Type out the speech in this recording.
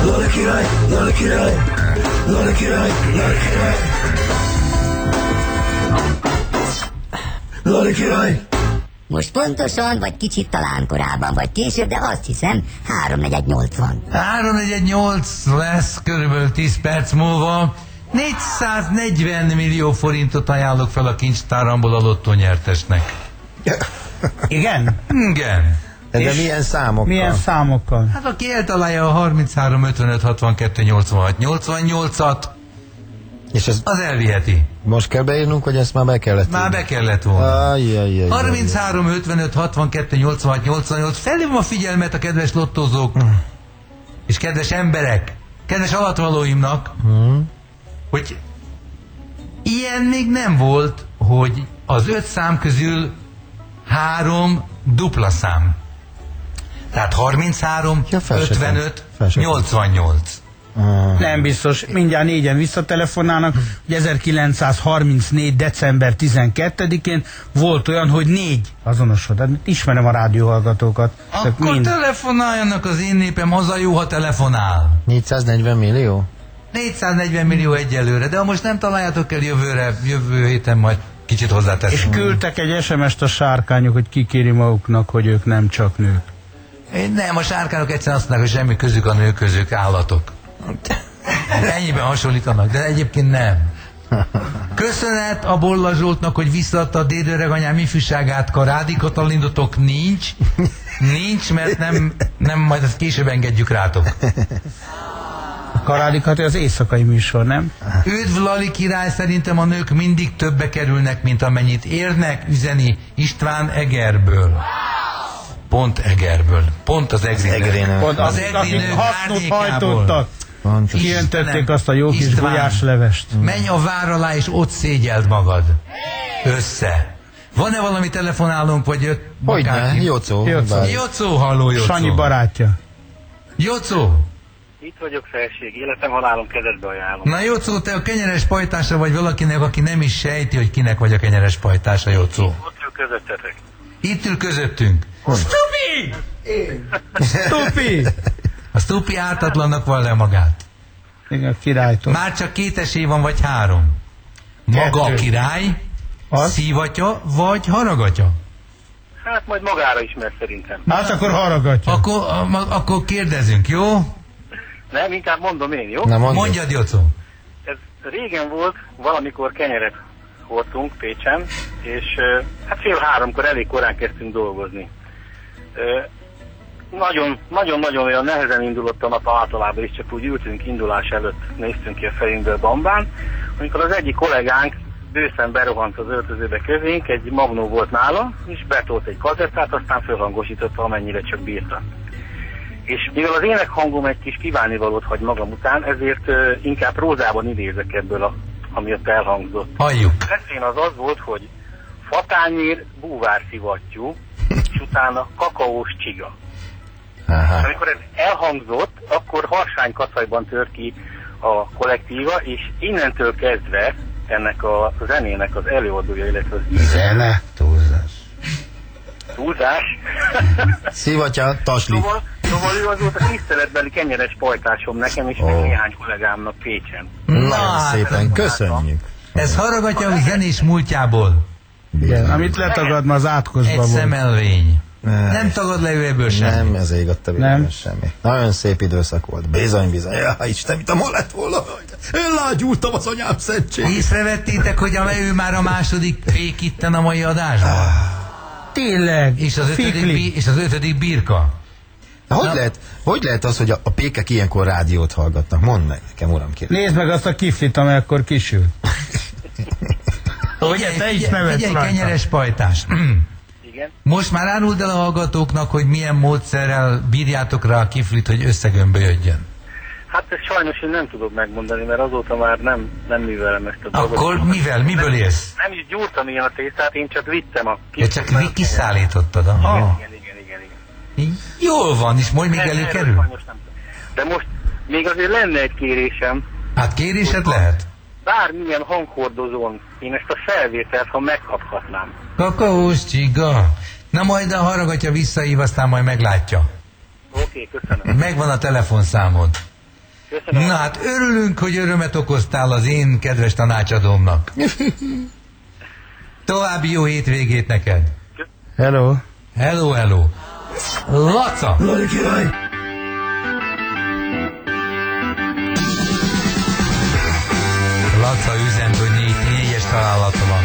Lala király, Lala király, Lala király, Lala király, Lala király. Most pontosan, vagy kicsit talán korábban, vagy később, de azt hiszem 3:48. 3:48 lesz körülbelül 10 perc múlva. 440 millió forintot ajánlok fel a kincstáramból a lottó nyertesnek. Igen? Igen. De milyen számokkal? Milyen számokkal? Hát aki eltalálja a 33, 55, 62, 86, 88-at, és ez az elviheti. most kell beírnunk, hogy ezt már be kellett Már írni? be kellett volna. 33, 55, 62, 86, 88. Felhívom a figyelmet a kedves lottózók, és kedves emberek, kedves alatvalóimnak, hogy ilyen még nem volt, hogy az 5 szám közül 3 dupla szám. Tehát 33, 55, 88. Nem biztos, mindjárt négyen visszatelefonálnak, hogy 1934. december 12-én volt olyan, hogy 4 azonosod. Hát ismerem a rádióhallgatókat. Akkor telefonáljanak, az én népem, az a jó, ha telefonál. 440 millió? 440 millió egyelőre, de ha most nem találjátok el jövő héten majd kicsit hozzáteszem. És küldtek egy SMS-t a sárkányok, hogy kikéri maguknak, hogy ők nem csak nők. Nem, a sárkányok egyszerűen azt mondják, hogy semmi közük a nők közük, állatok. Ennyiben hasonlítanak, de egyébként nem. Köszönet a Bolla Zsoltnak, hogy visszaadta a dédöreganyám ifjúságát, Karádi Katalindotok nincs, mert nem majd ezt később engedjük rátok. Karádikat az éjszakai műsor, nem? Üdv Lali király, szerintem a nők mindig többe kerülnek, mint amennyit érnek, üzeni István Egerből. Pont Egerből. Pont az Egri nők. Pont az Egri nők hasznot hajtottak. Kijöntötték azt a jó kis gulyáslevest. Menj a vár alá, és ott szégyeld magad. Össze. Van-e valami telefonálónk, vagy jött? Hogyne, Jocó. Jocó, halló Jocó. Sanyi barátja. Jocó. Itt vagyok, felség. Életem, halálom, kezedbe ajánlom. Na Jocó, te a kenyeres pajtása vagy valakinek, aki nem is sejti, hogy kinek vagy a kenyeres pajtása, Jocó. Ott ül közöttetek. Itt ül közöttünk. Stupi! Stupi! A Stupi ártatlannak van le magát. Igen, a királytól. Már csak 2 esély van, vagy 3. Maga a király, szívatja, vagy haragatja? Hát majd magára ismer szerintem. Hát akkor haragatja. Akkor kérdezünk, jó? Nem, inkább mondom én, jó? Mondjad, Jocó. Ez régen volt, valamikor kenyeret hordtunk Pécsen, és hát 2:30 elég korán kezdtünk dolgozni. Nagyon-nagyon olyan nehezen indulott a nap általában, és csak úgy ültünk indulás előtt, néztünk ki a fejünkből bambán, amikor az egyik kollégánk bőszen berohant az öltözőbe közénk, egy magnó volt nála, és betolt egy kazettát, aztán fölhangosította, amennyire csak bírta. És mivel az énekhangom egy kis kívánnivalót hagy magam után, ezért inkább prózában idézek ebből, ami ott elhangzott. Halljuk. Refrén az volt, hogy fatányér búvárszivattyú, és utána kakaós csiga. Aha. Amikor ez elhangzott, akkor harsánykacajban tört ki a kollektíva, és innentől kezdve ennek a zenének az előadója, illetve az zene, túlzás. Túlzás? Szivatja, tasli. Szóval ő az volt a tiszteletbeli kenyeres pajtásom nekem, és még néhány kollégámnak Pécsen. Nagyon szépen, köszönjük. Ez haragatja a zenés múltjából. Igen, amit letagadna az átkozba volt. Egy szemelvény. Nem tagad le ő ebből semmi. Nem, ez ég a nem. Semmi. Nagyon szép időszak volt. Bizony. Ja, Isten, mit a ma lett volna? Ellágyultam az anyám szentség. Észrevettétek, hogy ő már a második fék itten a mai adásban? Tényleg. És az ötödik birka. Hogy lehet az, hogy a pékek ilyenkor rádiót hallgatnak? Mondd meg nekem, uram, kérlek. Nézd meg azt a kiflit, amely akkor kisül. Ugye, te is nevetsz rajta. Kenyeres pajtás. Igen. Most már áruld el a hallgatóknak, hogy milyen módszerrel bírjátok rá a kiflit, hogy összegömbölyödjön. Hát ezt sajnos én nem tudok megmondani, mert azóta már nem művelem ezt a dolgot. Akkor mivel? Miből élsz? Nem is gyúrtam ilyen a tésztát, én csak vittem a kiflit. Ja, csak kiszállítottad. Aha. Igen. Jól van, és majd még előkerül? De most még azért lenne egy kérésem. Hát kérésed lehet? Bármilyen hanghordozón én ezt a felvételt, ha megkaphatnám. Kakaós csiga. Na majd a haragatja visszahív, aztán majd meglátja. Oké, köszönöm. Megvan a telefonszámod. Köszönöm. Na hát örülünk, hogy örömet okoztál az én kedves tanácsadómnak. További jó hétvégét neked. Hello. Hello, hello. Laca! Lani király! Laca üzent, hogy négyes találata van.